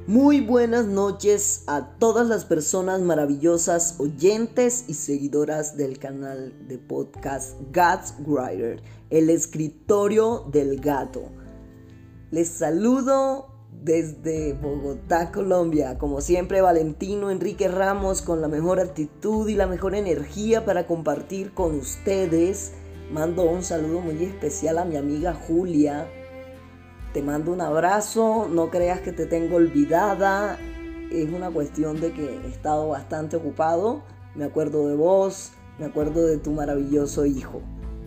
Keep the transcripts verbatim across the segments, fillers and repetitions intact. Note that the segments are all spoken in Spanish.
Muy buenas noches a todas las personas maravillosas, oyentes y seguidoras del canal de podcast God's Writer, el escritorio del gato. Les saludo desde Bogotá, Colombia. Como siempre, Valentino Enrique Ramos con la mejor actitud y la mejor energía para compartir con ustedes. Mando un saludo muy especial a mi amiga Julia. Te mando un abrazo, no creas que te tengo olvidada, es una cuestión de que he estado bastante ocupado, me acuerdo de vos, me acuerdo de tu maravilloso hijo.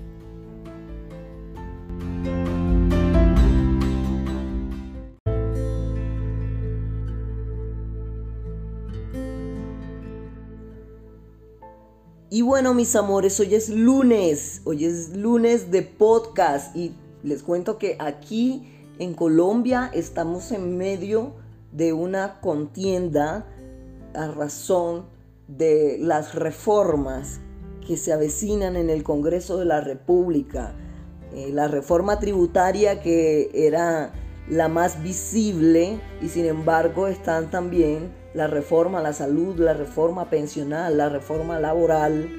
Y bueno, mis amores, hoy es lunes, hoy es lunes de podcast y les cuento que aquí en Colombia estamos en medio de una contienda a razón de las reformas que se avecinan en el Congreso de la República. Eh, la reforma tributaria, que era la más visible, y sin embargo están también la reforma a la salud, la reforma pensional, la reforma laboral,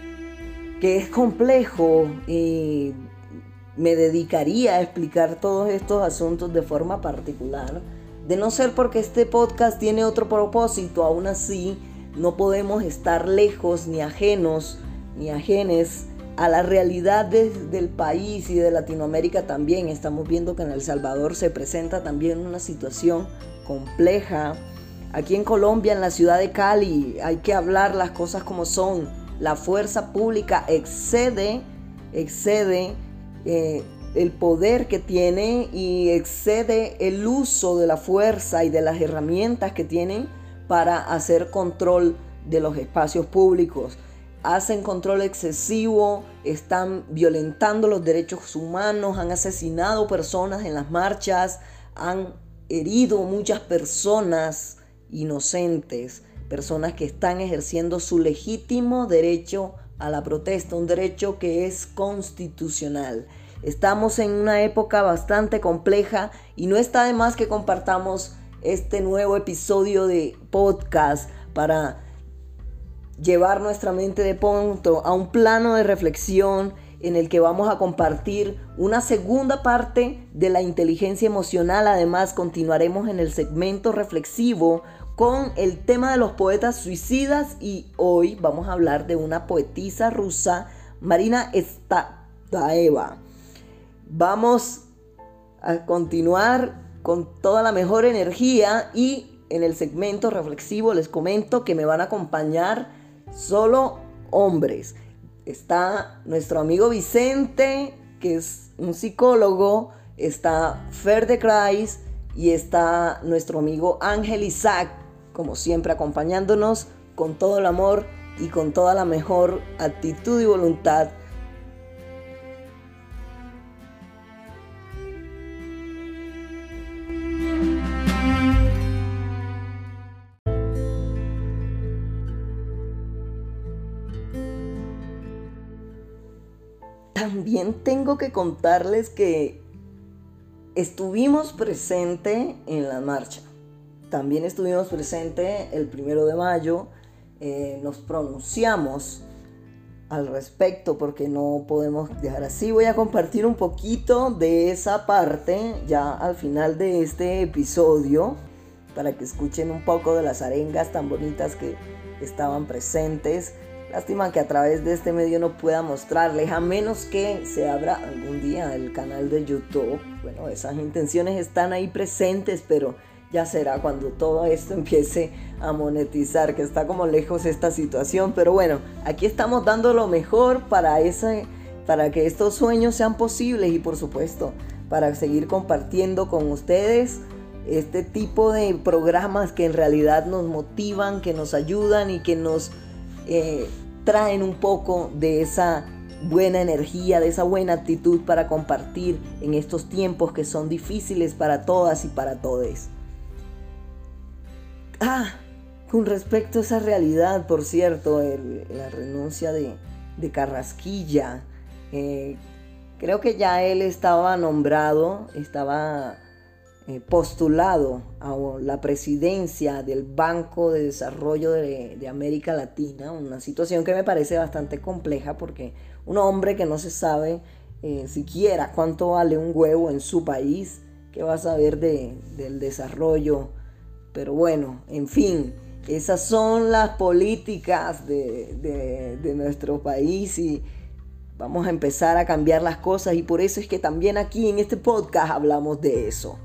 que es complejo y me dedicaría a explicar todos estos asuntos de forma particular, de no ser porque este podcast tiene otro propósito. Aún así no podemos estar lejos ni ajenos ni ajenes a la realidad de, del país y de Latinoamérica también. Estamos viendo que en El Salvador se presenta también una situación compleja. Aquí en Colombia, en la ciudad de Cali, hay que hablar las cosas como son. La fuerza pública excede, excede Eh, el poder que tiene y excede el uso de la fuerza y de las herramientas que tienen para hacer control de los espacios públicos. Hacen control excesivo, están violentando los derechos humanos, han asesinado personas en las marchas, han herido muchas personas inocentes, personas que están ejerciendo su legítimo derecho a la protesta, un derecho que es constitucional. Estamos en una época bastante compleja y no está de más que compartamos este nuevo episodio de podcast para llevar nuestra mente de pronto a un plano de reflexión en el que vamos a compartir una segunda parte de la inteligencia emocional. Además, continuaremos en el segmento reflexivo con el tema de los poetas suicidas y hoy vamos a hablar de una poetisa rusa, Marina Tsvetaeva. Vamos a continuar con toda la mejor energía y en el segmento reflexivo les comento que me van a acompañar solo hombres. Está nuestro amigo Vicente, que es un psicólogo, está Fer de Kreis y está nuestro amigo Ángel Isaac, como siempre acompañándonos con todo el amor y con toda la mejor actitud y voluntad. También tengo que contarles que estuvimos presentes en la marcha. También estuvimos presentes el primero de mayo, eh, nos pronunciamos al respecto porque no podemos dejar así. Voy a compartir un poquito de esa parte ya al final de este episodio para que escuchen un poco de las arengas tan bonitas que estaban presentes. Lástima que a través de este medio no pueda mostrarles, a menos que se abra algún día el canal de YouTube. Bueno, esas intenciones están ahí presentes, pero ya será cuando todo esto empiece a monetizar, que está como lejos esta situación. Pero bueno, aquí estamos dando lo mejor para, ese, para que estos sueños sean posibles y por supuesto para seguir compartiendo con ustedes este tipo de programas que en realidad nos motivan, que nos ayudan y que nos eh, traen un poco de esa buena energía, de esa buena actitud para compartir en estos tiempos que son difíciles para todas y para todes. Ah, con respecto a esa realidad, por cierto, el, la renuncia de, de Carrasquilla, eh, creo que ya él estaba nombrado, estaba eh, postulado a la presidencia del Banco de Desarrollo de, de América Latina, una situación que me parece bastante compleja porque un hombre que no se sabe eh, siquiera cuánto vale un huevo en su país, ¿qué va a saber de, del desarrollo? Pero bueno, en fin, esas son las políticas de, de, de nuestro país y vamos a empezar a cambiar las cosas, y por eso es que también aquí en este podcast hablamos de eso.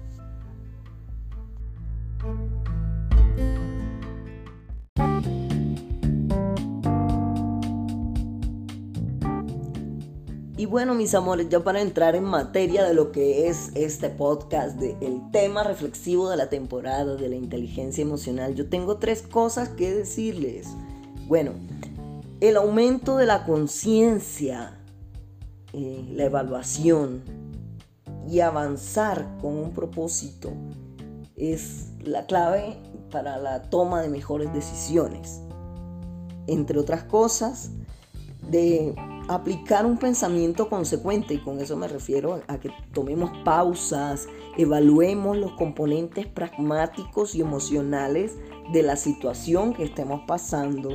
Y bueno, mis amores, ya para entrar en materia de lo que es este podcast, de el tema reflexivo de la temporada de la inteligencia emocional, yo tengo tres cosas que decirles. Bueno, el aumento de la conciencia, eh, la evaluación y avanzar con un propósito es la clave para la toma de mejores decisiones. Entre otras cosas, de aplicar un pensamiento consecuente, y con eso me refiero a que tomemos pausas, evaluemos los componentes pragmáticos y emocionales de la situación que estemos pasando,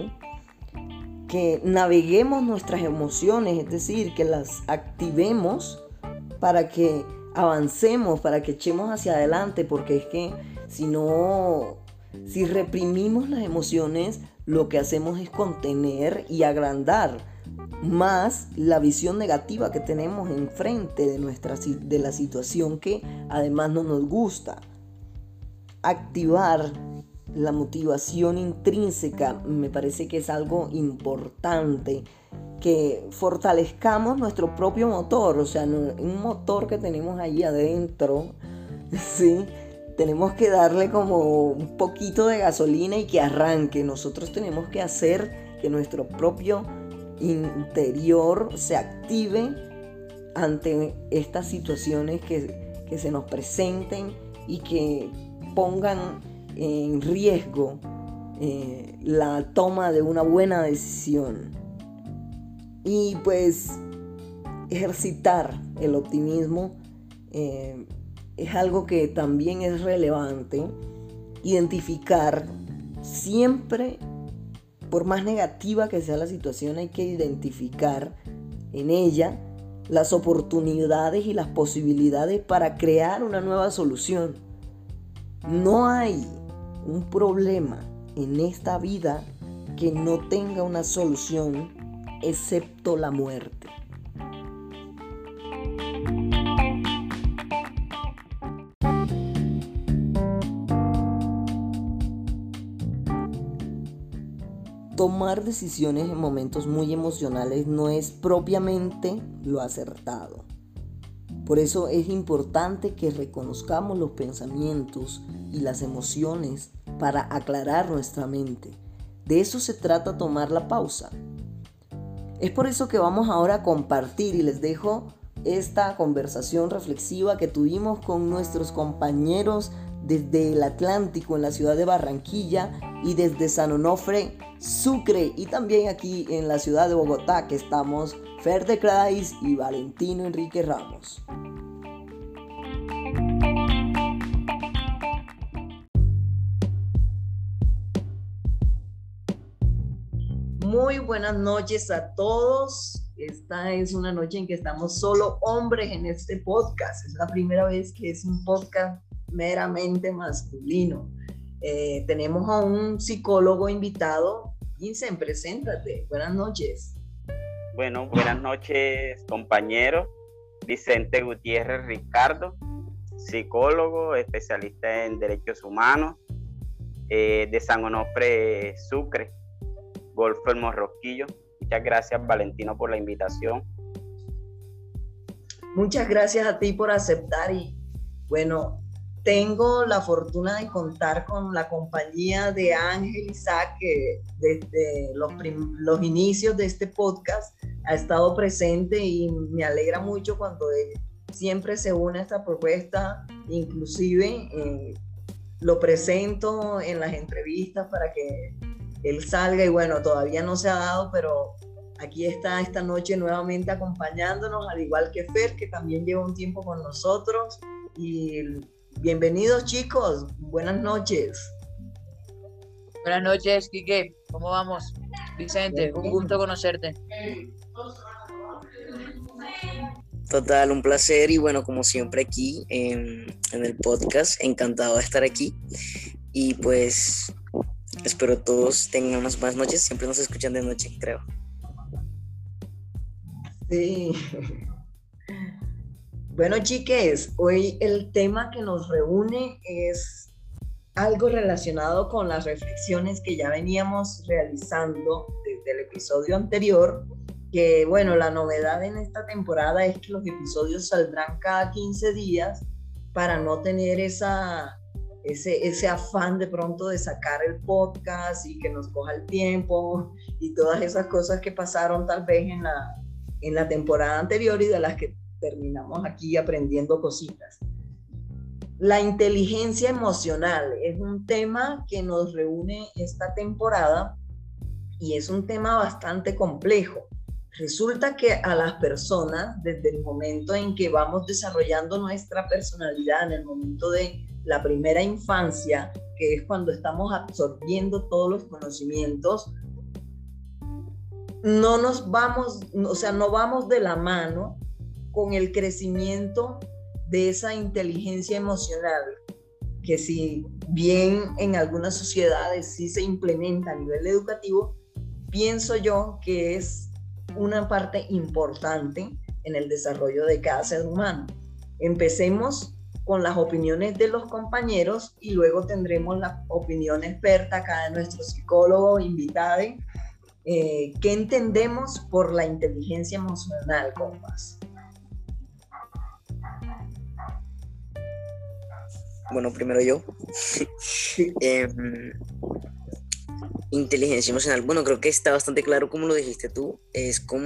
que naveguemos nuestras emociones, es decir, que las activemos para que avancemos, para que echemos hacia adelante, porque es que si no, si reprimimos las emociones, lo que hacemos es contener y agrandar más la visión negativa que tenemos enfrente de, nuestra, de la situación que además no nos gusta. Activar la motivación intrínseca me parece que es algo importante, que fortalezcamos nuestro propio motor, o sea, un motor que tenemos ahí adentro, ¿sí? Tenemos que darle como un poquito de gasolina y que arranque. Nosotros tenemos que hacer que nuestro propio interior se active ante estas situaciones que, que se nos presenten y que pongan en riesgo eh, la toma de una buena decisión. Y pues ejercitar el optimismo eh, es algo que también es relevante. Identificar siempre, por más negativa que sea la situación, hay que identificar en ella las oportunidades y las posibilidades para crear una nueva solución. No hay un problema en esta vida que no tenga una solución, excepto la muerte. Tomar decisiones en momentos muy emocionales no es propiamente lo acertado. Por eso es importante que reconozcamos los pensamientos y las emociones para aclarar nuestra mente. De eso se trata tomar la pausa. Es por eso que vamos ahora a compartir y les dejo esta conversación reflexiva que tuvimos con nuestros compañeros desde el Atlántico en la ciudad de Barranquilla y desde San Onofre, Sucre, y también aquí en la ciudad de Bogotá, que estamos Fer de Crais y Valentino Enrique Ramos. Muy buenas noches a todos. Esta es una noche en que estamos solo hombres en este podcast. Es la primera vez que es un podcast meramente masculino. Eh, tenemos a un psicólogo invitado. Vincent, preséntate. Buenas noches. Bueno, buenas noches, compañeros. Vicente Gutiérrez Ricardo, psicólogo, especialista en derechos humanos, eh, de San Onofre, Sucre, Golfo El Morrosquillo. Muchas gracias, Valentino, por la invitación. Muchas gracias a ti por aceptar. Y bueno, tengo la fortuna de contar con la compañía de Ángel Isaac, que desde los, prim- los inicios de este podcast ha estado presente, y me alegra mucho cuando él siempre se une a esta propuesta. Inclusive eh, lo presento en las entrevistas para que él salga, y bueno, todavía no se ha dado, pero aquí está esta noche nuevamente acompañándonos, al igual que Fer, que también lleva un tiempo con nosotros. Y Bienvenidos chicos, buenas noches. Buenas noches, Quique. ¿Cómo vamos? Vicente, un gusto conocerte. Total, un placer y bueno, como siempre aquí en, en el podcast, encantado de estar aquí y pues espero todos tengan unas buenas noches, siempre nos escuchan de noche, creo. Sí. Bueno, chiques, hoy el tema que nos reúne es algo relacionado con las reflexiones que ya veníamos realizando desde el episodio anterior, que bueno, la novedad en esta temporada es que los episodios saldrán cada quince días para no tener esa, ese, ese afán de pronto de sacar el podcast y que nos coja el tiempo y todas esas cosas que pasaron tal vez en la, en la temporada anterior y de las que terminamos aquí aprendiendo cositas. La inteligencia emocional es un tema que nos reúne esta temporada y es un tema bastante complejo. Resulta que a las personas, desde el momento en que vamos desarrollando nuestra personalidad, en el momento de la primera infancia, que es cuando estamos absorbiendo todos los conocimientos, no nos vamos, o sea, no vamos de la mano con el crecimiento de esa inteligencia emocional, que si bien en algunas sociedades sí se implementa a nivel educativo, pienso yo que es una parte importante en el desarrollo de cada ser humano. Empecemos con las opiniones de los compañeros y luego tendremos la opinión experta acá de nuestro psicólogo invitado. Eh, ¿Qué entendemos por la inteligencia emocional, compas? Bueno, primero yo. Sí. eh, inteligencia emocional, bueno, creo que está bastante claro como lo dijiste tú, es como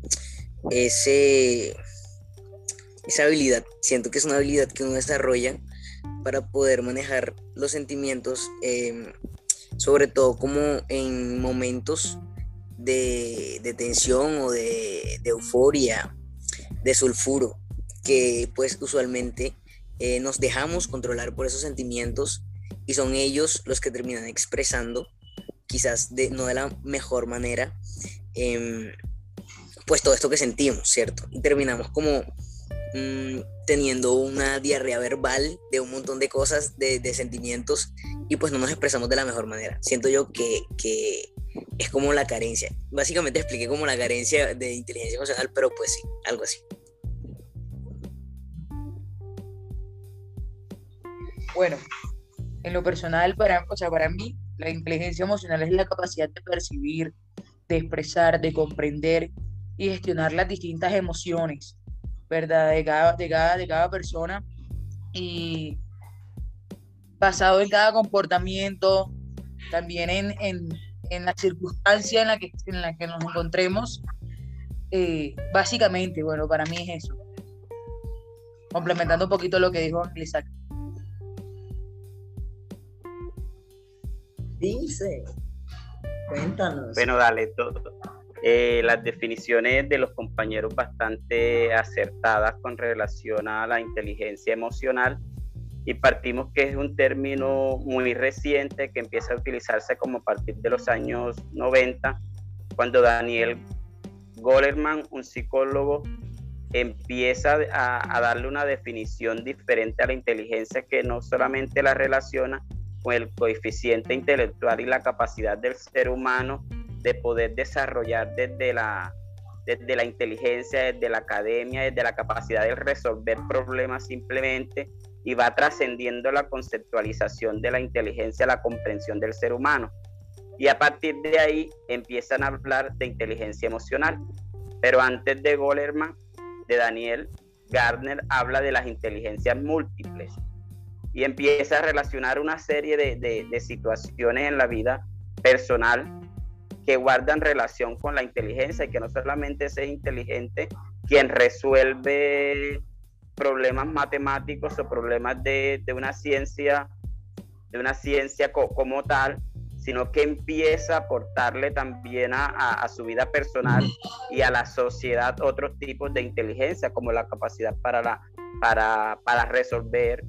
ese, esa habilidad, siento que es una habilidad que uno desarrolla para poder manejar los sentimientos, eh, sobre todo como en momentos de, de tensión o de, de euforia, de sulfuro, que pues usualmente eh, nos dejamos controlar por esos sentimientos y son ellos los que terminan expresando, quizás de, no de la mejor manera, eh, pues todo esto que sentimos, ¿cierto? Y terminamos como mmm, teniendo una diarrea verbal de un montón de cosas, de, de sentimientos, y pues no nos expresamos de la mejor manera. Siento yo que, que es como la carencia. Básicamente expliqué como la carencia de inteligencia emocional, pero pues sí, algo así. Bueno, en lo personal, para, o sea, para mí, la inteligencia emocional es la capacidad de percibir, de expresar, de comprender y gestionar las distintas emociones, ¿verdad? De cada, de cada, de cada persona, y basado en cada comportamiento, también en, en, en la circunstancia en la que, en la que nos encontremos. Eh, básicamente, bueno, para mí es eso. Complementando un poquito lo que dijo Isaac. Dice, cuéntanos. Bueno, dale, todo. Eh, las definiciones de los compañeros bastante acertadas con relación a la inteligencia emocional, y partimos que es un término muy reciente que empieza a utilizarse como a partir de los años noventa, cuando Daniel Goleman, un psicólogo, empieza a, a darle una definición diferente a la inteligencia, que no solamente la relaciona con el coeficiente intelectual y la capacidad del ser humano de poder desarrollar desde la, desde la inteligencia, desde la academia, desde la capacidad de resolver problemas simplemente, y va trascendiendo la conceptualización de la inteligencia, la comprensión del ser humano. Y a partir de ahí empiezan a hablar de inteligencia emocional. Pero antes de Goleman, de Daniel, Gardner habla de las inteligencias múltiples y empieza a relacionar una serie de, de, de situaciones en la vida personal que guardan relación con la inteligencia, y que no solamente es inteligente quien resuelve problemas matemáticos o problemas de, de una ciencia, de una ciencia co, como tal, sino que empieza a aportarle también a, a, a su vida personal y a la sociedad otros tipos de inteligencia, como la capacidad para, la, para, para resolver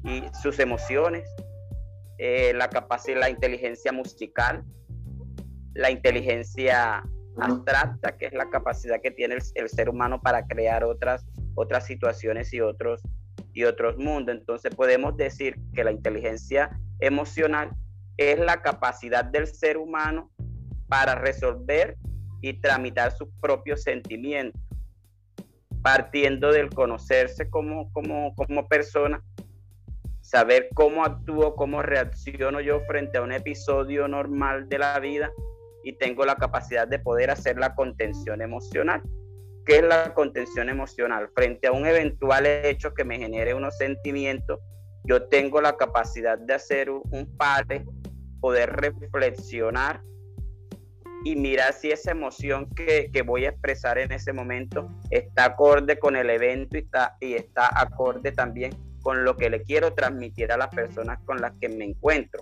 y sus emociones, eh, la capacidad, la inteligencia musical, la inteligencia abstracta, que es la capacidad que tiene el, el ser humano para crear otras, otras situaciones y otros, y otros mundos. Entonces podemos decir que la inteligencia emocional es la capacidad del ser humano para resolver y tramitar sus propios sentimientos, partiendo del conocerse como, como, como persona, saber cómo actúo, cómo reacciono yo frente a un episodio normal de la vida, y tengo la capacidad de poder hacer la contención emocional. ¿Qué es la contención emocional? Frente a un eventual hecho que me genere unos sentimientos, yo tengo la capacidad de hacer un, un pare, poder reflexionar y mirar si esa emoción que, que voy a expresar en ese momento está acorde con el evento y está, y está acorde también con lo que le quiero transmitir a las personas con las que me encuentro.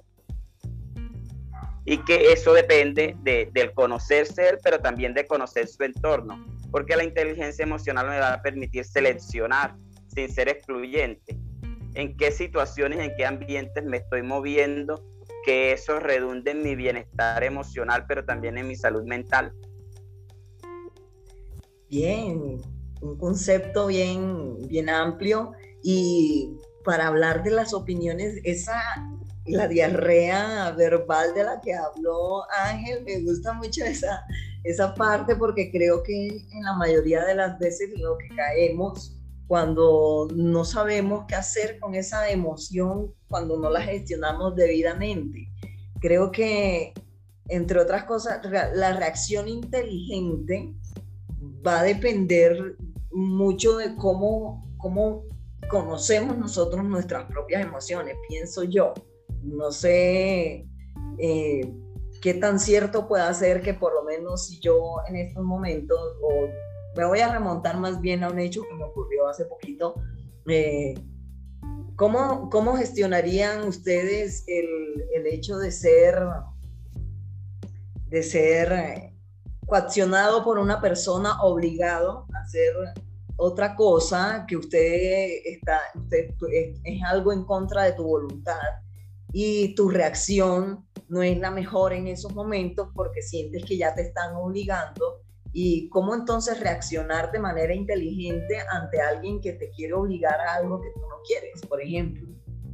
Y que eso depende de, del conocerse él, pero también de conocer su entorno, porque la inteligencia emocional me va a permitir seleccionar sin ser excluyente en qué situaciones, en qué ambientes me estoy moviendo, que eso redunde en mi bienestar emocional, pero también en mi salud mental. Bien, un concepto bien, bien amplio. Y para hablar de las opiniones, esa, la diarrea verbal de la que habló Ángel, me gusta mucho esa, esa parte, porque creo que en la mayoría de las veces lo que caemos cuando no sabemos qué hacer con esa emoción, cuando no la gestionamos debidamente. Creo que, entre otras cosas, la reacción inteligente va a depender mucho de cómo, cómo conocemos nosotros nuestras propias emociones, pienso yo. No sé eh, qué tan cierto pueda ser que por lo menos si yo en estos momentos, o me voy a remontar más bien a un hecho que me ocurrió hace poquito, eh, ¿cómo, ¿cómo gestionarían ustedes el, el hecho de ser, de ser coaccionado por una persona, obligado a hacer otra cosa que usted está, usted es, es algo en contra de tu voluntad, y tu reacción no es la mejor en esos momentos porque sientes que ya te están obligando? ¿Y cómo entonces reaccionar de manera inteligente ante alguien que te quiere obligar a algo que tú no quieres, por ejemplo?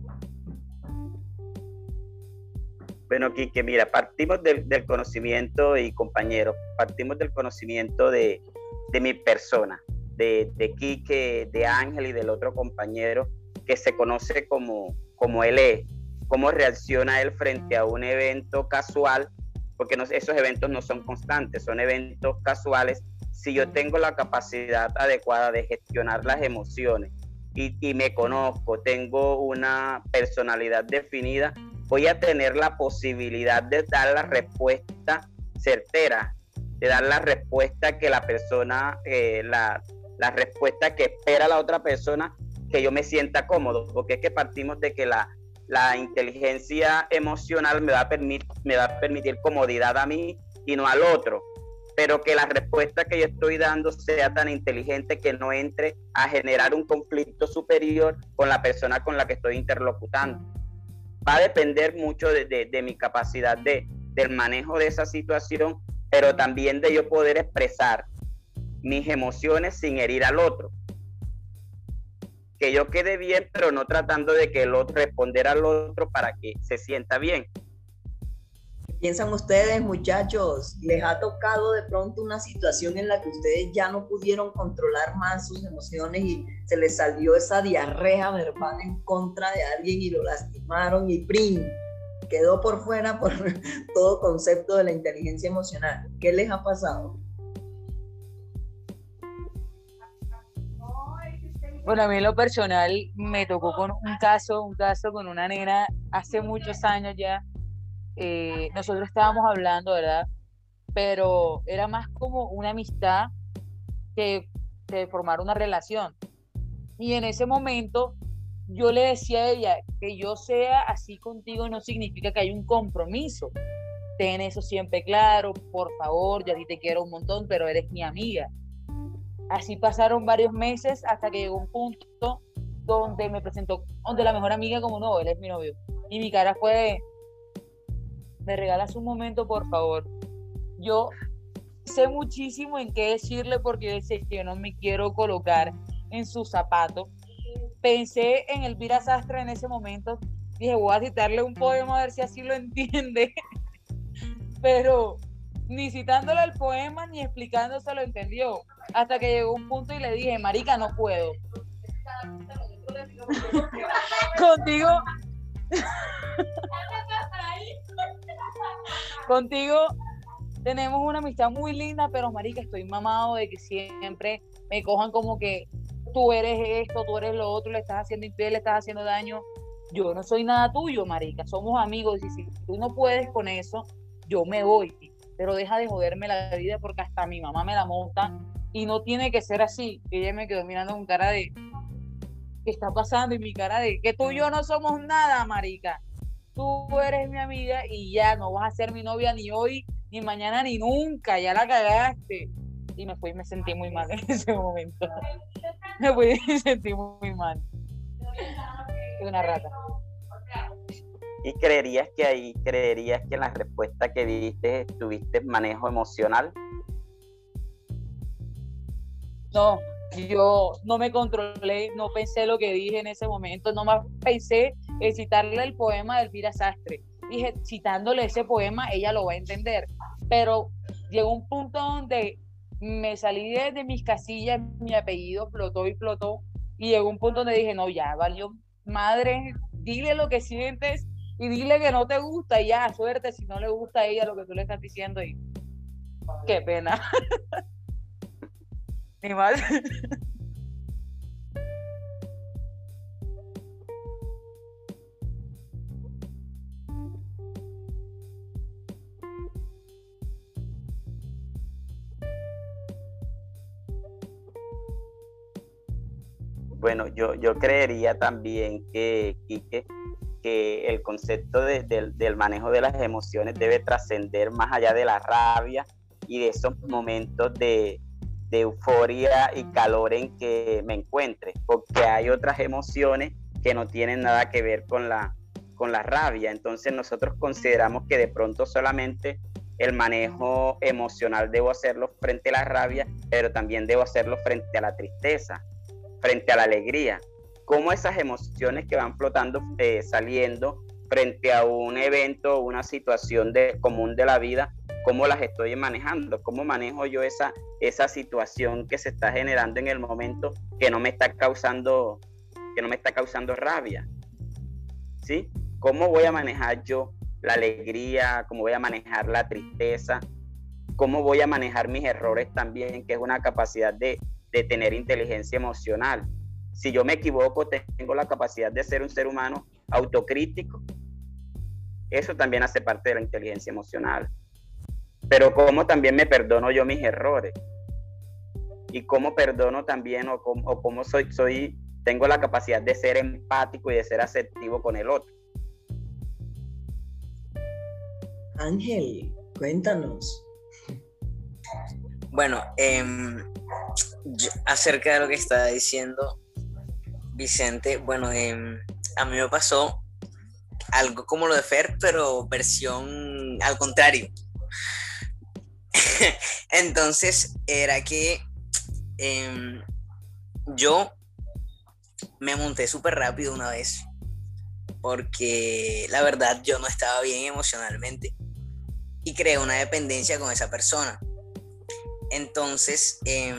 Bueno, Quique, mira, partimos del, del conocimiento, y compañeros, partimos del conocimiento de, de mi persona, de, de Quique, de Ángel y del otro compañero, que se conoce como, como él es, cómo reacciona él frente a un evento casual, porque no, esos eventos no son constantes, son eventos casuales. Si yo tengo la capacidad adecuada de gestionar las emociones y, y me conozco, tengo una personalidad definida, voy a tener la posibilidad de dar la respuesta certera, de dar la respuesta que la persona, eh, la, la respuesta que espera la otra persona, que yo me sienta cómodo, porque es que partimos de que la, la inteligencia emocional me va, a permitir, me va a permitir comodidad a mí y no al otro, pero que la respuesta que yo estoy dando sea tan inteligente que no entre a generar un conflicto superior con la persona con la que estoy interlocutando. Va a depender mucho de, de, de mi capacidad de, del manejo de esa situación, pero también de yo poder expresar mis emociones sin herir al otro. Que yo quede bien, pero no tratando de que el otro, responder al otro para que se sienta bien. ¿Qué piensan ustedes, muchachos? ¿Les ha tocado de pronto una situación en la que ustedes ya no pudieron controlar más sus emociones y se les salió esa diarrea verbal en contra de alguien y lo lastimaron y ¡prim! Quedó por fuera por todo concepto de la inteligencia emocional? ¿Qué les ha pasado? Bueno, a mí en lo personal me tocó con un caso, un caso con una nena hace muchos años ya. Eh, nosotros estábamos hablando, ¿verdad? Pero era más como una amistad que, que formar una relación. Y en ese momento yo le decía a ella que yo sea así contigo no significa que hay un compromiso. Ten eso siempre claro, por favor, yo a ti te quiero un montón, pero eres mi amiga. Así pasaron varios meses hasta que llegó un punto donde me presentó donde la mejor amiga como no, él es mi novio. Y mi cara fue de, ¿me regalas un momento, por favor? Yo sé muchísimo en qué decirle porque yo decía que yo no me quiero colocar en sus zapatos. Pensé en Elvira Sastre en ese momento. Dije, voy a citarle un poema a ver si así lo entiende. Pero ni citándole el poema ni explicándoselo entendió. Hasta que llegó un punto y le dije, marica, no puedo. Contigo contigo tenemos una amistad muy linda, pero marica, estoy mamado de que siempre me cojan como que tú eres esto, tú eres lo otro, le estás haciendo infiel, le estás haciendo daño. Yo no soy nada tuyo, marica, somos amigos, y si tú no puedes con eso, yo me voy, pero deja de joderme la vida porque hasta mi mamá me la monta y no tiene que ser así. Y ella me quedó mirando con cara de ¿qué está pasando? Y mi cara de que tú y yo no somos nada, marica. Tú eres mi amiga y ya no vas a ser mi novia ni hoy, ni mañana, ni nunca, ya la cagaste. Y me fui y me sentí muy mal en ese momento. Me fui y me sentí muy mal. Soy una rata. ¿Y creerías que ahí, creerías que en la respuesta que diste tuviste manejo emocional? No, yo no me controlé, no pensé lo que dije en ese momento, no más pensé en citarle el poema de Elvira Sastre. Dije, citándole ese poema, ella lo va a entender. Pero llegó un punto donde me salí de, de mis casillas, mi apellido flotó y flotó, y llegó un punto donde dije, no, ya, valió madre, dile lo que sientes y dile que no te gusta y ya, suerte si no le gusta a ella lo que tú le estás diciendo y qué pena. Ni mal. Bueno, yo, yo creería también que, Quique, que el concepto de, de, del manejo de las emociones debe trascender más allá de la rabia y de esos momentos de, de euforia y calor en que me encuentre, porque hay otras emociones que no tienen nada que ver con la, con la rabia. Entonces nosotros consideramos que de pronto solamente el manejo emocional debo hacerlo frente a la rabia, pero también debo hacerlo frente a la tristeza, frente a la alegría. Cómo esas emociones que van flotando, eh, saliendo frente a un evento o una situación de, común de la vida, cómo las estoy manejando, cómo manejo yo esa, esa situación que se está generando en el momento que no me está causando, que no me está causando rabia, ¿sí? ¿Cómo voy a manejar yo la alegría? ¿Cómo voy a manejar la tristeza? ¿Cómo voy a manejar mis errores también, que es una capacidad de de tener inteligencia emocional? Si yo me equivoco, tengo la capacidad de ser un ser humano autocrítico. Eso también hace parte de la inteligencia emocional. Pero cómo también me perdono yo mis errores. Y cómo perdono también, o cómo, o cómo soy, soy, tengo la capacidad de ser empático y de ser asertivo con el otro. Ángel, cuéntanos. Bueno, eh, yo, acerca de lo que estaba diciendo Vicente, bueno, eh, a mí me pasó algo como lo de Fer, pero versión al contrario. Entonces, era que eh, yo me monté súper rápido una vez, porque la verdad yo no estaba bien emocionalmente y creé una dependencia con esa persona. Entonces, eh,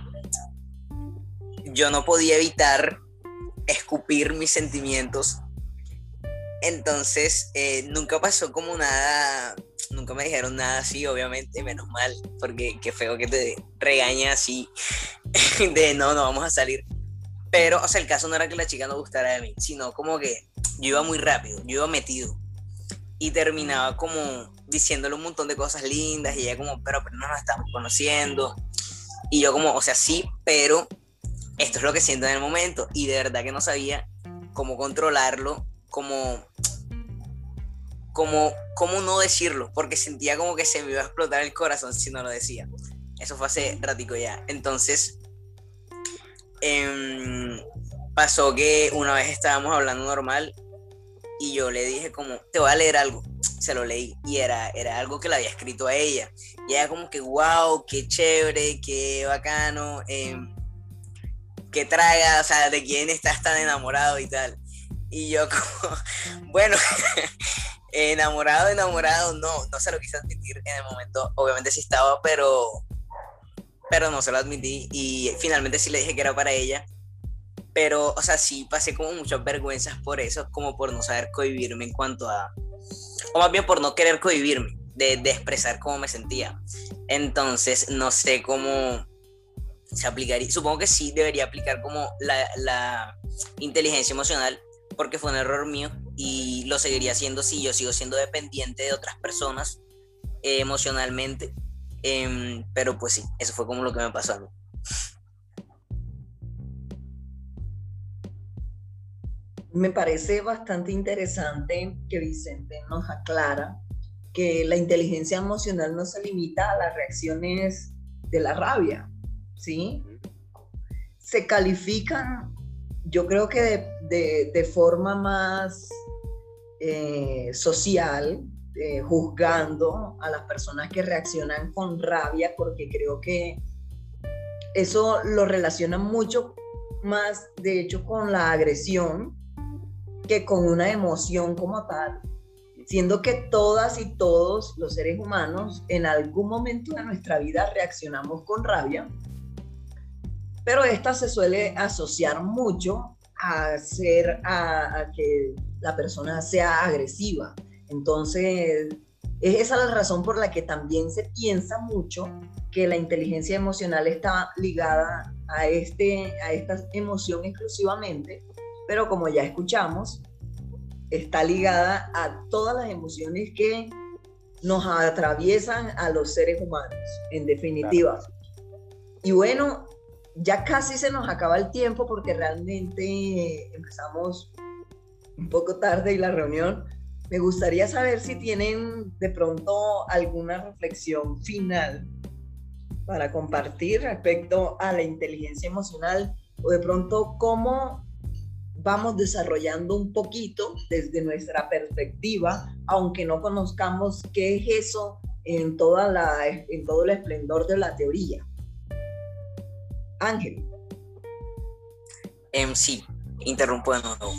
yo no podía evitar escupir mis sentimientos. Entonces, eh, nunca pasó como nada, nunca me dijeron nada así, obviamente, menos mal, porque qué feo que te regaña así, de no, no vamos a salir. Pero, o sea, el caso no era que la chica no gustara de mí, sino como que yo iba muy rápido, yo iba metido. Y terminaba como diciéndole un montón de cosas lindas y ella como, pero, pero no nos estamos conociendo. Y yo como, o sea, sí, pero esto es lo que siento en el momento. Y de verdad que no sabía cómo controlarlo, cómo, cómo, cómo no decirlo, porque sentía como que se me iba a explotar el corazón si no lo decía. Eso fue hace ratico ya. Entonces, eh, pasó que una vez estábamos hablando normal y yo le dije como, te voy a leer algo. Se lo leí y era, era algo que le había escrito a ella. Y ella como que, wow, qué chévere, qué bacano, eh, qué traga, o sea, de quién estás tan enamorado y tal. Y yo como, bueno, enamorado, enamorado, no, no se lo quise admitir en el momento. Obviamente sí estaba, pero, pero no se lo admití. Y finalmente sí le dije que era para ella. Pero, o sea, sí pasé como muchas vergüenzas por eso, como por no saber cohibirme en cuanto a... o más bien por no querer cohibirme, de, de expresar cómo me sentía. Entonces, no sé cómo se aplicaría. Supongo que sí debería aplicar como la, la inteligencia emocional, porque fue un error mío y lo seguiría haciendo si yo sigo siendo dependiente de otras personas eh, emocionalmente. Eh, pero pues sí, eso fue como lo que me pasó a mí. Me parece bastante interesante que Vicente nos aclara que la inteligencia emocional no se limita a las reacciones de la rabia, ¿sí? Se califican, yo creo que de, de, de forma más eh, social, eh, juzgando a las personas que reaccionan con rabia, porque creo que eso lo relaciona mucho más, de hecho, con la agresión que con una emoción como tal, siendo que todas y todos los seres humanos en algún momento de nuestra vida reaccionamos con rabia, pero esta se suele asociar mucho a, ser, a, a que la persona sea agresiva. Entonces, es esa la razón por la que también se piensa mucho que la inteligencia emocional está ligada a, este, a esta emoción exclusivamente, pero como ya escuchamos, está ligada a todas las emociones que nos atraviesan a los seres humanos, en definitiva. Claro. Y bueno, ya casi se nos acaba el tiempo porque realmente empezamos un poco tarde y la reunión. Me gustaría saber si tienen de pronto alguna reflexión final para compartir respecto a la inteligencia emocional o de pronto cómo vamos desarrollando un poquito desde nuestra perspectiva, aunque no conozcamos qué es eso en, toda la, en todo el esplendor de la teoría. Ángel. Um, sí, interrumpo de nuevo.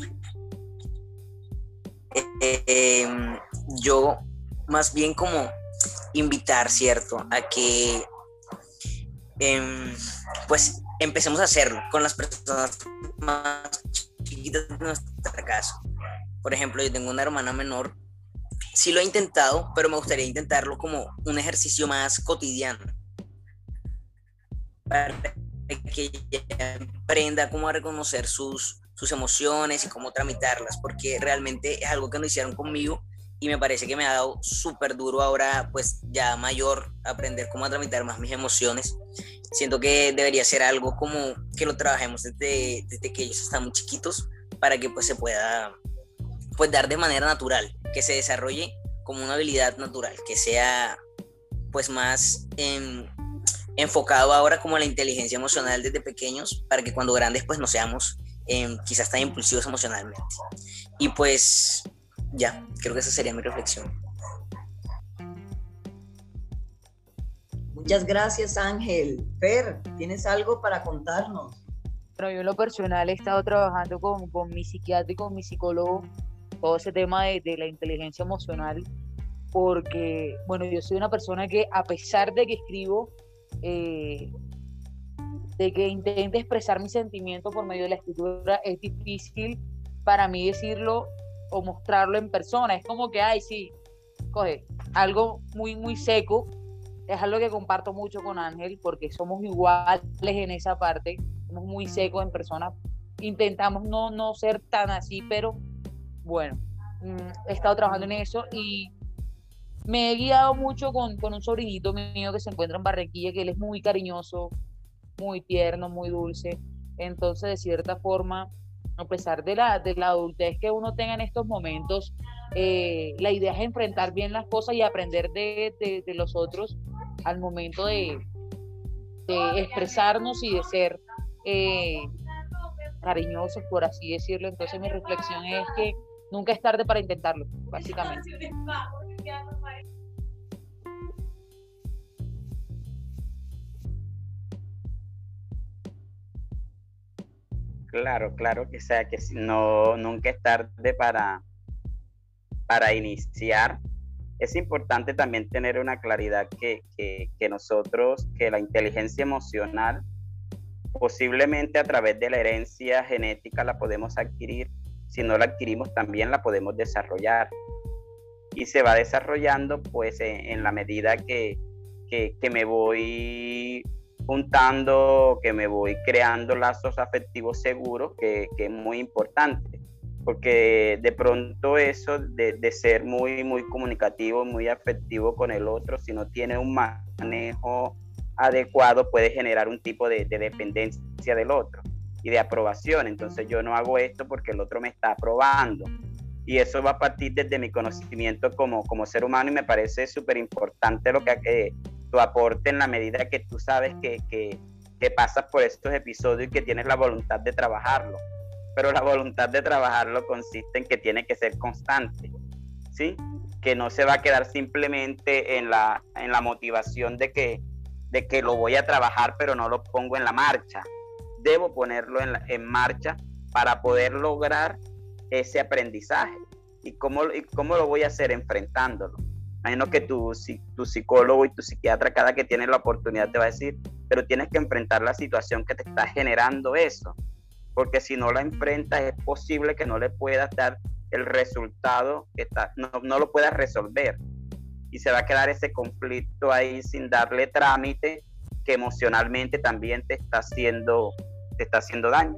Eh, eh, yo más bien como invitar, ¿cierto? A que eh, pues empecemos a hacerlo con las personas más chiquitas de nuestra casa. Por ejemplo, yo tengo una hermana menor, sí lo he intentado, pero me gustaría intentarlo como un ejercicio más cotidiano para que ella aprenda cómo a reconocer sus, sus emociones y cómo tramitarlas, porque realmente es algo que no hicieron conmigo y me parece que me ha dado súper duro ahora, pues ya mayor, aprender cómo a tramitar más mis emociones. Siento que debería ser algo como que lo trabajemos desde, desde que ellos están muy chiquitos para que pues se pueda pues dar de manera natural, que se desarrolle como una habilidad natural, que sea pues más en, enfocado ahora como la inteligencia emocional desde pequeños, para que cuando grandes pues no seamos eh, quizás tan impulsivos emocionalmente. Y pues ya, creo que esa sería mi reflexión. Muchas gracias, Ángel. Fer, ¿tienes algo para contarnos? Pero yo en lo personal he estado trabajando con, con mi psiquiatra y con mi psicólogo todo ese tema de, de la inteligencia emocional, porque, bueno, yo soy una persona que a pesar de que escribo, eh, de que intente expresar mis sentimientos por medio de la escritura, es difícil para mí decirlo o mostrarlo en persona. Es como que, ay, sí, coge, algo muy, muy seco. Es algo que comparto mucho con Ángel, porque somos iguales en esa parte, somos muy secos en persona, intentamos no, no ser tan así, pero bueno, he estado trabajando en eso y me he guiado mucho con, con un sobrinito mío que se encuentra en Barranquilla, que él es muy cariñoso, muy tierno, muy dulce. Entonces, de cierta forma, a pesar de la, de la adultez que uno tenga en estos momentos, eh, la idea es enfrentar bien las cosas y aprender de, de, de los otros al momento de, de expresarnos y de ser, eh, cariñosos, por así decirlo. Entonces mi reflexión es que nunca es tarde para intentarlo, básicamente. Claro, claro que sea que si no, nunca es tarde para, para iniciar. Es importante también tener una claridad que, que, que nosotros, que la inteligencia emocional, posiblemente a través de la herencia genética la podemos adquirir. Si no la adquirimos, también la podemos desarrollar. Y se va desarrollando pues en, en la medida que, que, que me voy juntando, que me voy creando lazos afectivos seguros, que, que es muy importante, porque de pronto eso de, de ser muy, muy comunicativo, muy afectivo con el otro, si no tiene un manejo adecuado, puede generar un tipo de, de dependencia del otro y de aprobación. Entonces yo no hago esto porque el otro me está aprobando, y eso va a partir desde mi conocimiento como, como ser humano, y me parece súper importante lo que eh, tu aporte, en la medida que tú sabes que, que, que pasas por estos episodios y que tienes la voluntad de trabajarlo. Pero la voluntad de trabajarlo consiste en que tiene que ser constante, ¿sí? Que no se va a quedar simplemente en la, en la motivación de que, de que lo voy a trabajar, pero no lo pongo en la marcha. Debo ponerlo en, la, en marcha para poder lograr ese aprendizaje. ¿Y cómo, y cómo lo voy a hacer? Enfrentándolo. Imagino que tu, tu psicólogo y tu psiquiatra, cada que tiene la oportunidad, te va a decir, pero tienes que enfrentar la situación que te está generando eso, porque si no la enfrentas es posible que no le puedas dar el resultado, que está, no, no lo puedas resolver, y se va a quedar ese conflicto ahí sin darle trámite, que emocionalmente también te está haciendo, te está haciendo daño.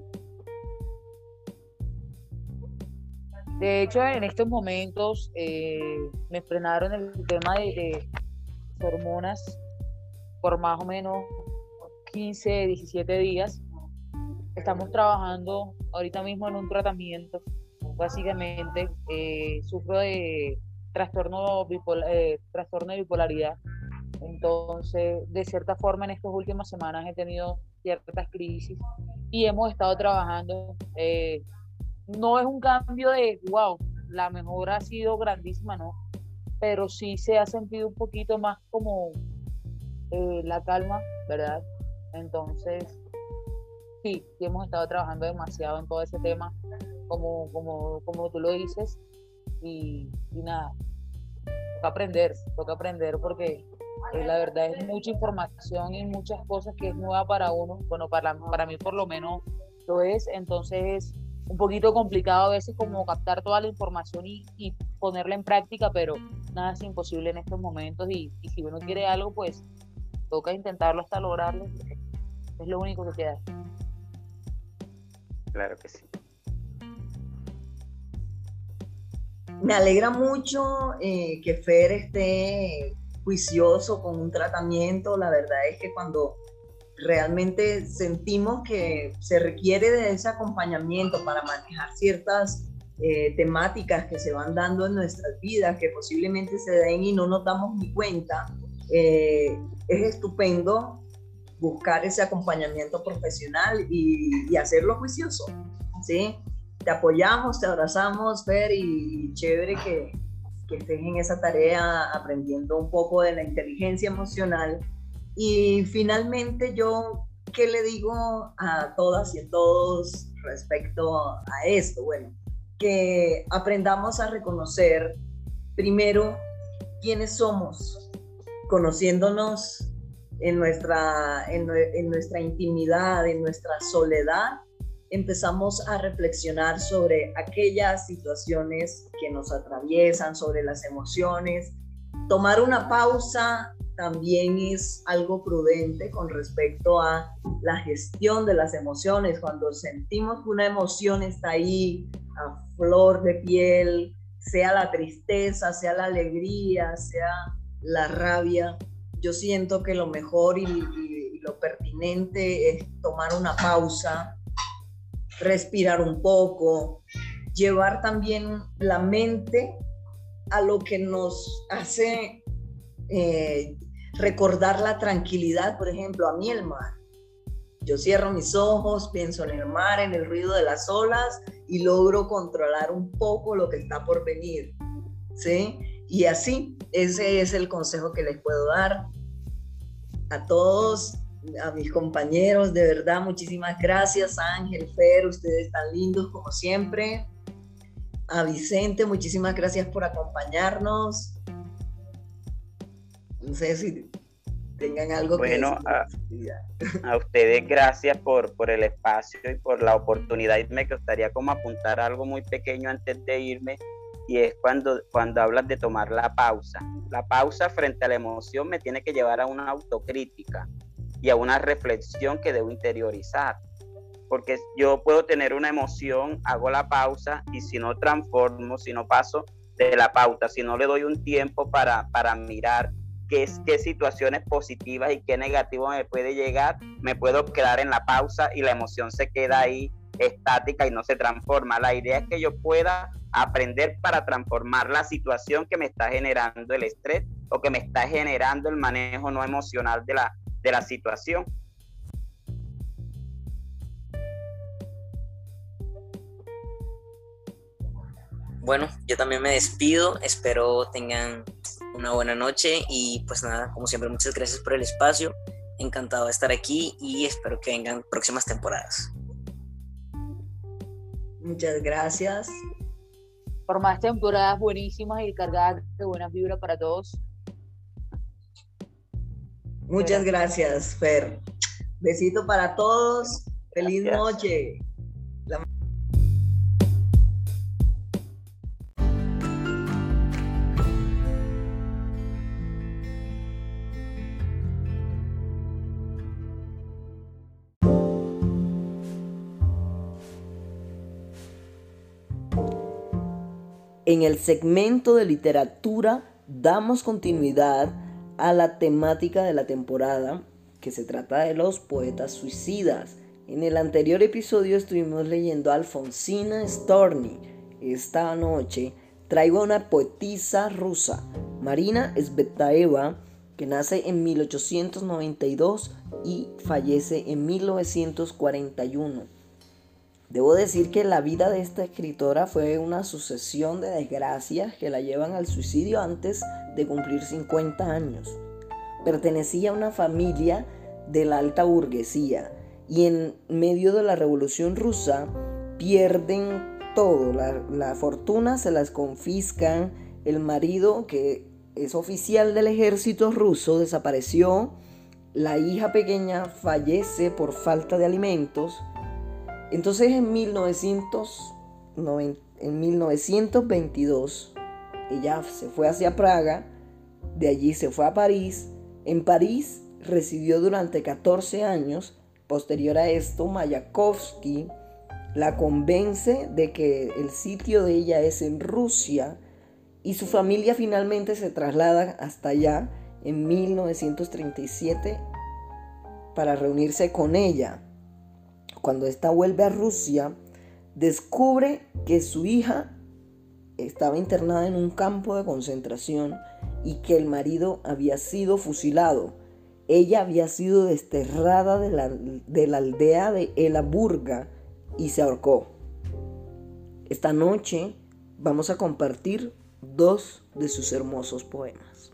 De hecho, en estos momentos eh, me frenaron el tema de, de hormonas por más o menos quince, diecisiete días. Estamos trabajando ahorita mismo en un tratamiento. Básicamente, eh, sufro de trastorno, bipolar, eh, trastorno de bipolaridad. Entonces, de cierta forma, en estas últimas semanas he tenido ciertas crisis y hemos estado trabajando. Eh, no es un cambio de, wow, la mejora ha sido grandísima, ¿no? Pero sí se ha sentido un poquito más como eh, la calma, ¿verdad? Entonces, sí, sí hemos estado trabajando demasiado en todo ese tema, como, como, como tú lo dices, y, y nada, toca aprender, toca aprender porque eh, la verdad es mucha información y muchas cosas que es nueva para uno, bueno, para, para mí por lo menos lo es, entonces es un poquito complicado a veces como captar toda la información y, y ponerla en práctica, pero nada es imposible en estos momentos, y, y si uno quiere algo, pues toca intentarlo hasta lograrlo, es lo único que queda. Claro que sí. Me alegra mucho eh, que Fer esté juicioso con un tratamiento. La verdad es que cuando realmente sentimos que se requiere de ese acompañamiento para manejar ciertas eh, temáticas que se van dando en nuestras vidas, que posiblemente se den y no nos damos ni cuenta, eh, es estupendo buscar ese acompañamiento profesional y, y hacerlo juicioso, ¿sí? Te apoyamos, te abrazamos, Fer, y, y chévere que, que estés en esa tarea aprendiendo un poco de la inteligencia emocional. Y finalmente yo, ¿qué le digo a todas y a todos respecto a esto? Bueno, que aprendamos a reconocer primero quiénes somos, conociéndonos en nuestra, en, en nuestra intimidad, en nuestra soledad. Empezamos a reflexionar sobre aquellas situaciones que nos atraviesan, sobre las emociones. Tomar una pausa también es algo prudente con respecto a la gestión de las emociones. Cuando sentimos que una emoción está ahí a flor de piel, sea la tristeza, sea la alegría, sea la rabia, yo siento que lo mejor y, y, y lo pertinente es tomar una pausa, respirar un poco, llevar también la mente a lo que nos hace eh, recordar la tranquilidad. Por ejemplo, a mí el mar. Yo cierro mis ojos, pienso en el mar, en el ruido de las olas y logro controlar un poco lo que está por venir, ¿sí? Y así, ese es el consejo que les puedo dar a todos, a mis compañeros. De verdad, muchísimas gracias, Ángel, Fer, ustedes tan lindos como siempre. A Vicente, muchísimas gracias por acompañarnos. No sé si tengan algo bueno, que decir. A, a ustedes gracias por, por el espacio y por la oportunidad. Y me gustaría como apuntar algo muy pequeño antes de irme, y es cuando, cuando hablas de tomar la pausa. La pausa frente a la emoción me tiene que llevar a una autocrítica y a una reflexión que debo interiorizar. Porque yo puedo tener una emoción, hago la pausa, y si no transformo, si no paso de la pauta, si no le doy un tiempo para, para mirar qué, qué situaciones positivas y qué negativo me puede llegar, me puedo quedar en la pausa y la emoción se queda ahí estática y no se transforma. La idea es que yo pueda aprender para transformar la situación que me está generando el estrés o que me está generando el manejo no emocional de la, de la situación. Bueno, yo también me despido, espero tengan una buena noche y pues nada, como siempre, muchas gracias por el espacio, encantado de estar aquí y espero que vengan próximas temporadas. Muchas gracias. Por más temporadas buenísimas y cargadas de buenas vibras para todos. Muchas gracias, Fer. Besito para todos. Feliz Gracias. noche. La... En el segmento de literatura damos continuidad a la temática de la temporada, que se trata de los poetas suicidas. En el anterior episodio estuvimos leyendo a Alfonsina Storni. Esta noche traigo a una poetisa rusa, Marina Tsvetaeva, que nace en mil ochocientos noventa y dos y fallece en mil novecientos cuarenta y uno. Debo decir que la vida de esta escritora fue una sucesión de desgracias que la llevan al suicidio antes de cumplir cincuenta años. Pertenecía a una familia de la alta burguesía y en medio de la Revolución Rusa pierden todo, la, la fortuna se las confiscan, el marido, que es oficial del ejército ruso, desapareció, la hija pequeña fallece por falta de alimentos. Entonces en, mil novecientos noventa, en mil novecientos veintidós ella se fue hacia Praga, de allí se fue a París. En París residió durante catorce años. Posterior a esto, Mayakovsky la convence de que el sitio de ella es en Rusia y su familia finalmente se traslada hasta allá en mil novecientos treinta y siete para reunirse con ella. Cuando ésta vuelve a Rusia, descubre que su hija estaba internada en un campo de concentración y que el marido había sido fusilado. Ella había sido desterrada de la, de la aldea de Elaburga y se ahorcó. Esta noche vamos a compartir dos de sus hermosos poemas.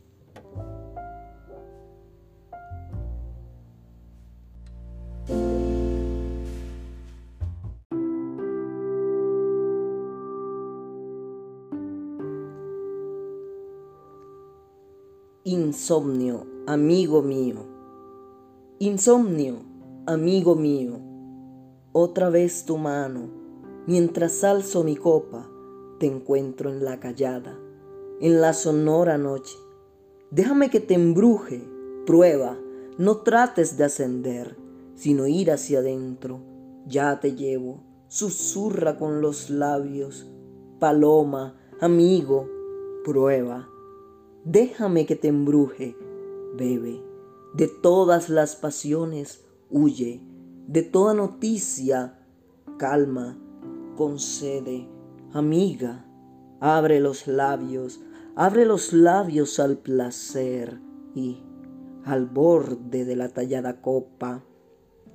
Insomnio, amigo mío. Insomnio, amigo mío. Otra vez tu mano, mientras alzo mi copa, te encuentro en la callada, en la sonora noche. Déjame que te embruje, prueba, no trates de ascender, sino ir hacia adentro. Ya te llevo, susurra con los labios. Paloma, amigo, prueba. Déjame que te embruje, bebe. De todas las pasiones, huye. De toda noticia, calma, concede. Amiga, abre los labios, abre los labios al placer y, al borde de la tallada copa,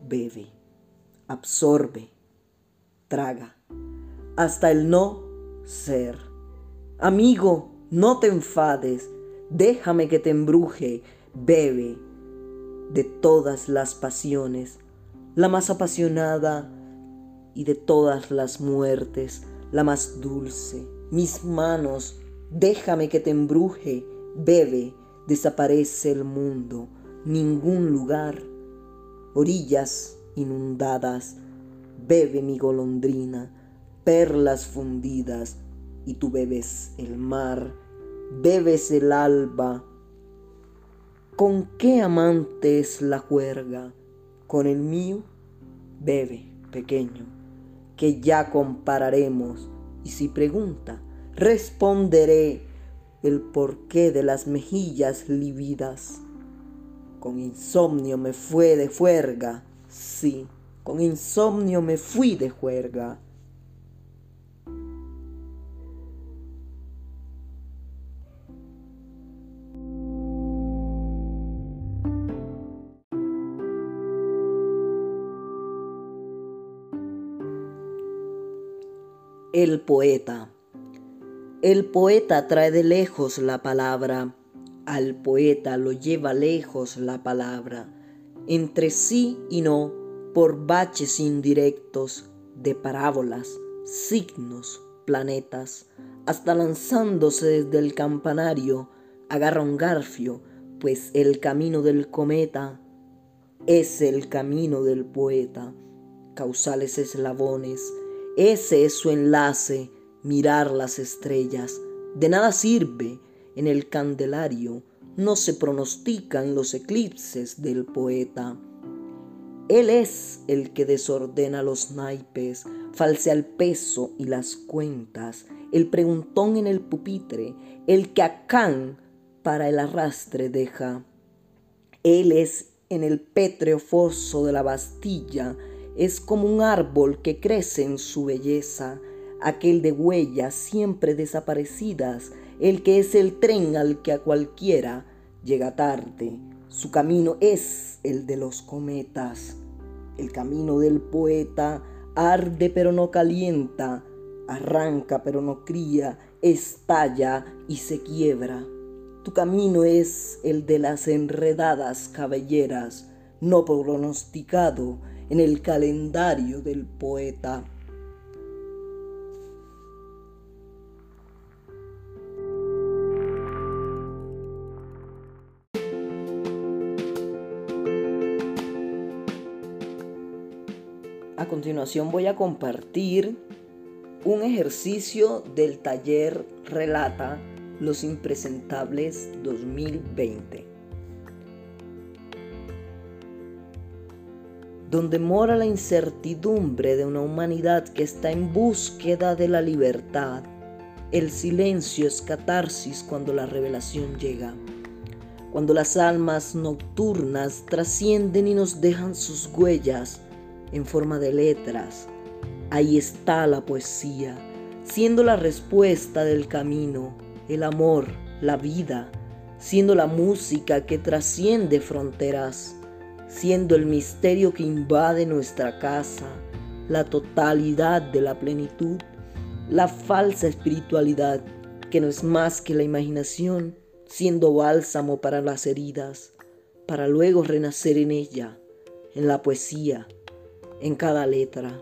bebe, absorbe, traga, hasta el no ser. Amigo, no te enfades, déjame que te embruje, bebe de todas las pasiones, la más apasionada, y de todas las muertes, la más dulce. Mis manos, déjame que te embruje, bebe, desaparece el mundo, ningún lugar, orillas inundadas, bebe mi golondrina, perlas fundidas, y tú bebes el mar, bebes el alba. ¿Con qué amante es la juerga? Con el mío, bebe, pequeño, que ya compararemos, y si pregunta, responderé el porqué de las mejillas lívidas. Con insomnio me fue de juerga, sí, con insomnio me fui de juerga. El poeta. El poeta trae de lejos la palabra, al poeta lo lleva lejos la palabra, entre sí y no, por baches indirectos de parábolas, signos, planetas, hasta lanzándose desde el campanario, agarra un garfio, pues el camino del cometa es el camino del poeta, causales eslabones. Ese es su enlace, mirar las estrellas. De nada sirve en el Candelario, no se pronostican los eclipses del poeta. Él es el que desordena los naipes, falsea el peso y las cuentas, el preguntón en el pupitre, el que a Can para el arrastre deja. Él es en el pétreo foso de la Bastilla, es como un árbol que crece en su belleza, aquel de huellas siempre desaparecidas, el que es el tren al que a cualquiera llega tarde. Su camino es el de los cometas. El camino del poeta arde pero no calienta, arranca pero no cría, estalla y se quiebra. Tu camino es el de las enredadas cabelleras, no pronosticado en el calendario del poeta. A continuación voy a compartir un ejercicio del taller Relata Los Impresentables dos mil veinte. Donde mora la incertidumbre de una humanidad que está en búsqueda de la libertad. El silencio es catarsis cuando la revelación llega. Cuando las almas nocturnas trascienden y nos dejan sus huellas en forma de letras, ahí está la poesía, siendo la respuesta del camino, el amor, la vida, siendo la música que trasciende fronteras, siendo el misterio que invade nuestra casa, la totalidad de la plenitud, la falsa espiritualidad que no es más que la imaginación, siendo bálsamo para las heridas, para luego renacer en ella, en la poesía, en cada letra.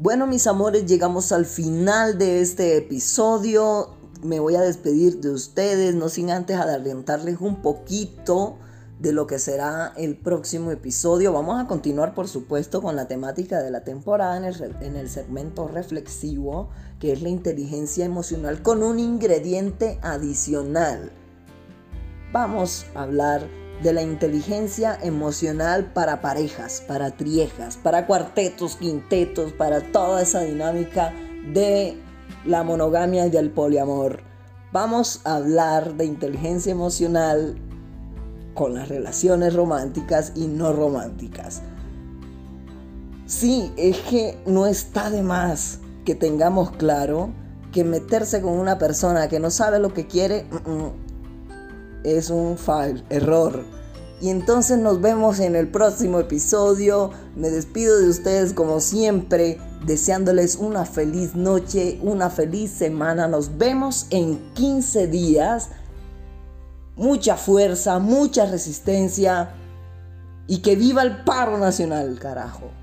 Bueno, mis amores, llegamos al final de este episodio. Me voy a despedir de ustedes, no sin antes adelantarles un poquito de lo que será el próximo episodio. Vamos a continuar, por supuesto, con la temática de la temporada en el, en el segmento reflexivo, que es la inteligencia emocional, con un ingrediente adicional. Vamos a hablar de la inteligencia emocional para parejas, para triejas, para cuartetos, quintetos, para toda esa dinámica de la monogamia y del poliamor. Vamos a hablar de inteligencia emocional con las relaciones románticas y no románticas. Sí, es que no está de más que tengamos claro que meterse con una persona que no sabe lo que quiere uh-uh, es un fail, error. Y entonces nos vemos en el próximo episodio. Me despido de ustedes como siempre, deseándoles una feliz noche, una feliz semana. Nos vemos en quince días. Mucha fuerza, mucha resistencia y que viva el paro nacional, carajo.